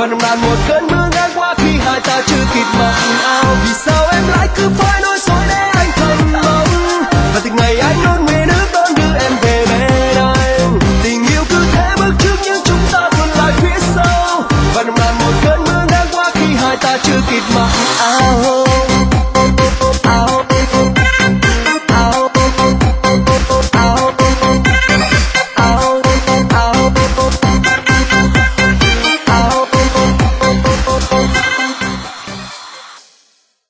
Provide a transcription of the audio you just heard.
nồng nàn một cơn mưa ngang qua khi hai ta chưa kịp mặc áo.